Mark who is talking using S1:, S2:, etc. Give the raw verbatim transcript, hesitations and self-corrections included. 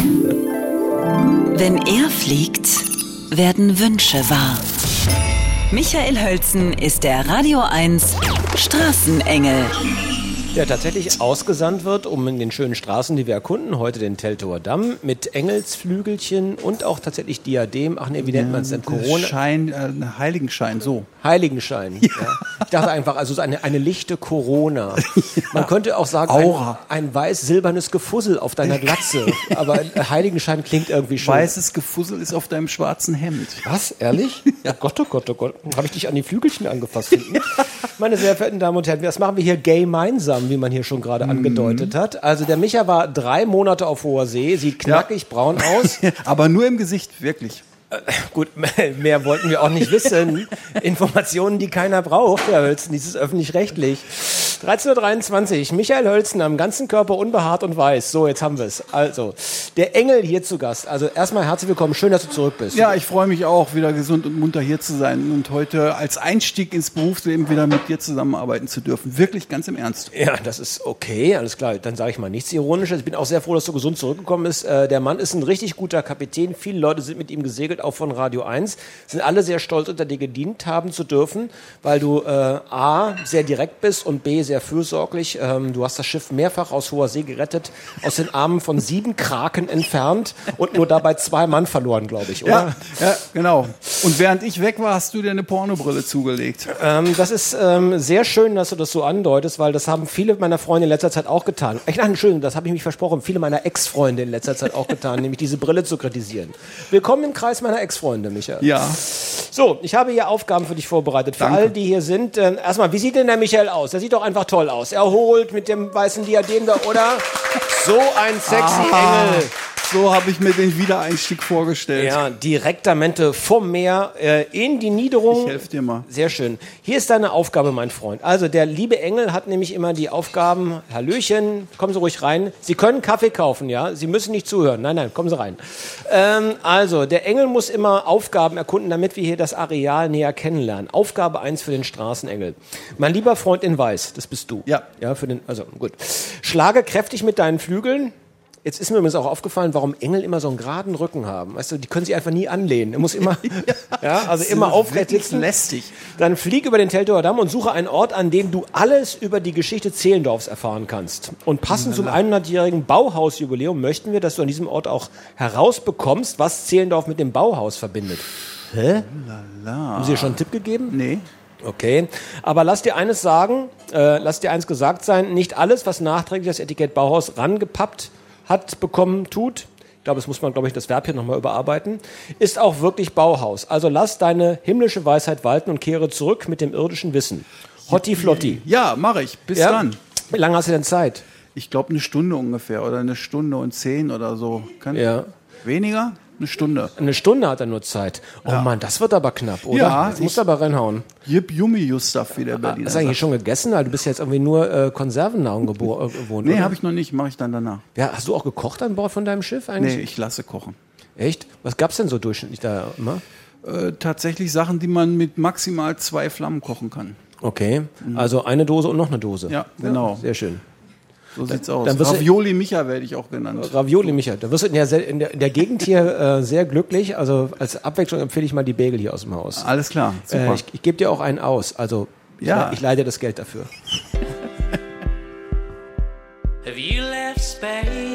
S1: Wenn er fliegt, werden Wünsche wahr. Michael Hölzen ist der Radio eins Straßenengel.
S2: Der tatsächlich ausgesandt wird, um in den schönen Straßen, die wir erkunden, heute den Teltower Damm, mit Engelsflügelchen und auch tatsächlich Diadem. Ach nee, wie nennt man es denn? Corona?
S3: Schein, äh, Heiligenschein, so.
S2: Heiligenschein. Ja. Ja. Ich dachte einfach, also so eine, eine lichte Corona. Ja. Man könnte auch sagen,
S3: Aura.
S2: Ein, ein weiß-silbernes Gefussel auf deiner Glatze. Aber Heiligenschein klingt irgendwie schön.
S3: Weißes Gefussel ist auf deinem schwarzen Hemd.
S2: Was? Ehrlich? Ja. Oh Gott, oh Gott, oh Gott. Habe ich dich an die Flügelchen angefasst? Ja. Meine sehr verehrten Damen und Herren, das machen wir hier gemeinsam, wie man hier schon gerade mm. angedeutet hat. Also der Micha war drei Monate auf hoher See, sieht knackig ja. braun aus.
S3: Aber nur im Gesicht, wirklich.
S2: Äh, gut, mehr wollten wir auch nicht wissen. Informationen, die keiner braucht, Herr Hölzen, dieses öffentlich-rechtlich. dreizehn Uhr dreiundzwanzig, Michael Hölzen am ganzen Körper unbehaart und weiß. So, jetzt haben wir es. Also, der Engel hier zu Gast. Also erstmal herzlich willkommen, schön, dass du zurück bist.
S3: Ja, ich freue mich auch, wieder gesund und munter hier zu sein und heute als Einstieg ins Berufsleben wieder mit dir zusammenarbeiten zu dürfen. Wirklich ganz im Ernst.
S2: Ja, das ist okay, alles klar. Dann sage ich mal nichts Ironisches. Ich bin auch sehr froh, dass du gesund zurückgekommen bist. Äh, der Mann ist ein richtig guter Kapitän. Viele Leute sind mit ihm gesegelt, auch von Radio eins. Sind alle sehr stolz, unter dir gedient haben zu dürfen, weil du äh, A, sehr direkt bist und B, sehr fürsorglich. Ähm, du hast das Schiff mehrfach aus hoher See gerettet, aus den Armen von sieben Kraken entfernt und nur dabei zwei Mann verloren, glaube ich, oder?
S3: Ja, ja, genau. Und während ich weg war, hast du dir eine Pornobrille zugelegt.
S2: Ähm, das ist ähm, sehr schön, dass du das so andeutest, weil das haben viele meiner Freunde in letzter Zeit auch getan. Ach, nein, Entschuldigung, das habe ich mich versprochen. Viele meiner Ex-Freunde in letzter Zeit auch getan, nämlich diese Brille zu kritisieren. Willkommen im Kreis meiner Ex-Freunde, Michael.
S3: Ja.
S2: So, ich habe hier Aufgaben für dich vorbereitet. Für
S3: Danke.
S2: alle, die hier sind. Äh, erstmal, wie sieht denn der Michael aus? Der sieht doch einfach toll aus. Erholt mit dem weißen Diadem da, oder? So ein sexy
S3: Ah.
S2: Engel.
S3: So habe ich mir den Wiedereinstieg vorgestellt.
S2: Ja, direktamente vom Meer äh, in die Niederung.
S3: Ich helfe dir mal.
S2: Sehr schön. Hier ist deine Aufgabe, mein Freund. Also der liebe Engel hat nämlich immer die Aufgaben, Hallöchen, kommen Sie ruhig rein. Sie können Kaffee kaufen, ja? Sie müssen nicht zuhören. Nein, nein, kommen Sie rein. Ähm, also, der Engel muss immer Aufgaben erkunden, damit wir hier das Areal näher kennenlernen. Aufgabe eins für den Straßenengel. Mein lieber Freund in Weiß, das bist du.
S3: Ja.
S2: Ja, für den, also gut. Schlage kräftig mit deinen Flügeln. Jetzt ist mir übrigens auch aufgefallen, warum Engel immer so einen geraden Rücken haben. Weißt du, die können sich einfach nie anlehnen. Er muss immer, ja, ja, also immer aufrecht sitzen.
S3: Lästig.
S2: Dann flieg über den Teltower Damm und suche einen Ort, an dem du alles über die Geschichte Zehlendorfs erfahren kannst. Und passend zum hundertjährigen Bauhausjubiläum möchten wir, dass du an diesem Ort auch herausbekommst, was Zehlendorf mit dem Bauhaus verbindet. Hä?
S3: Lala.
S2: Haben Sie dir schon einen Tipp gegeben?
S3: Nee.
S2: Okay, aber lass dir eines sagen, äh, lass dir eins gesagt sein, nicht alles, was nachträglich das Etikett Bauhaus rangepappt hat, bekommen, tut, ich glaube, das muss man, glaube ich, das Verb hier nochmal überarbeiten, ist auch wirklich Bauhaus. Also lass deine himmlische Weisheit walten und kehre zurück mit dem irdischen Wissen. Hotti flotti.
S3: Ja, mache ich. Bis
S2: Ja?
S3: dann.
S2: Wie lange hast du denn Zeit?
S3: Ich glaube eine Stunde ungefähr oder eine Stunde und zehn oder so. Kann
S2: Ja.
S3: Weniger? Eine Stunde.
S2: Eine Stunde hat er nur Zeit. Oh
S3: Ja.
S2: Mann, das wird aber knapp, oder?
S3: Ja,
S2: Jetzt musst
S3: ich-
S2: du aber reinhauen.
S3: Jip Yummi Justaf, wie der Berliner
S2: Hast du eigentlich
S3: sagt.
S2: schon gegessen? Du bist jetzt irgendwie nur äh, Konservennahrung gebo- äh, gewohnt,
S3: Nee,
S2: oder?
S3: habe ich noch nicht. Mache ich dann danach.
S2: Ja, hast du auch gekocht an Bord von deinem Schiff eigentlich?
S3: Nee, ich lasse kochen.
S2: Echt? Was gab's denn so durchschnittlich da immer?
S3: Äh, tatsächlich Sachen, die man mit maximal zwei Flammen kochen kann.
S2: Okay, also eine Dose und noch eine Dose.
S3: Ja, genau.
S2: Sehr schön.
S3: So sieht's aus.
S2: dann wirst du-
S3: Ravioli Micha werde ich auch genannt.
S2: Ravioli, Micha. Da wirst du in der, in der, in der Gegend hier äh, sehr glücklich. Also als Abwechslung empfehle ich mal die Bagel hier aus dem Haus.
S3: Alles klar, super.
S2: Äh, ich ich gebe dir auch einen aus. Also ich,
S3: Ja.
S2: le- ich leih dir das Geld dafür.
S4: Have you left Spain?